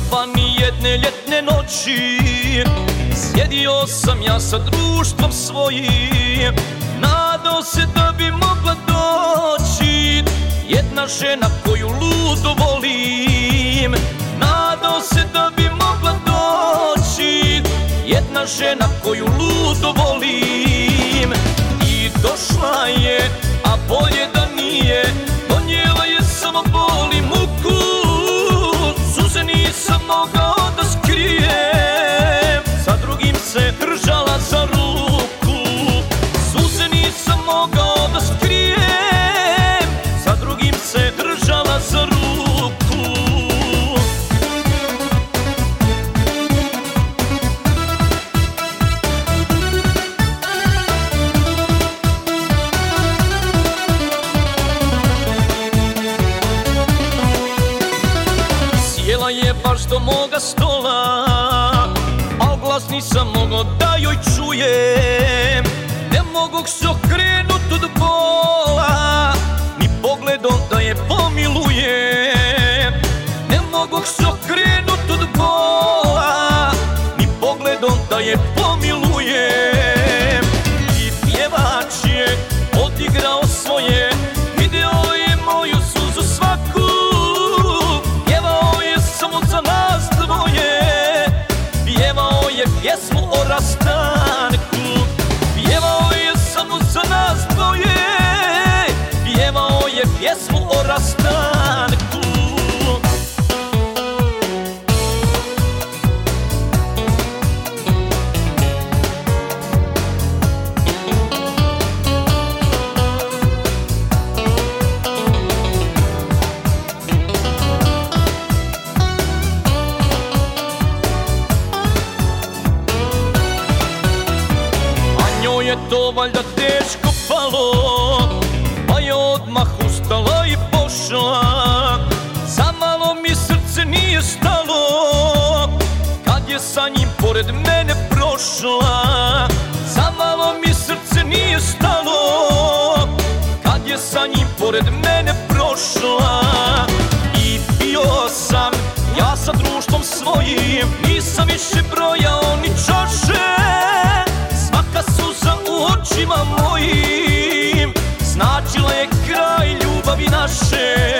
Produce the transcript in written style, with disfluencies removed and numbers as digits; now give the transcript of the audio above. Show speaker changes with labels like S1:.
S1: pa ni jedne ljetne noći sjedio sam ja sa društvom svojim, nadao se da bi mogla doći jedna žena koju ludo volim. Nadao se da bi mogla doći jedna žena koju ludo volim. I došla je, a bolje da nije, donijela je samo bol i muku. Suze nisam mogao da skrijem, sa drugim se držala za ruku. Suze nisam mogao da skrijem, sa drugim se držala za ruku. Sjela je baš do moga stola, al glas nisam mogao da joj čujem. Ne mogu se okrenut od bola, ni pogledom da je pomilujem. Ne mogu se okrenut od bola, ni pogledom da je pomilujem. I pjevač je odigrao svoje, video je moju suzu svaku. Pjevao je samo za nas dvoje, pjevao je pjesmu o rastanku. Pjevao je samo za nas dvoje, pjevao je pjesmu o rastanku. Njoj je to valjda teško palo, pa je odmah ustala i pošla. Zamalo mi srce nije stalo, kad je sa njim pored mene prošla. Zamalo mi srce nije stalo, kad je sa njim pored mene prošla. I pio sam ja sa društvom svojim, nisam više brojao ni čaše. Svaka suza u očima mojim značila je kraj ljubavi naše.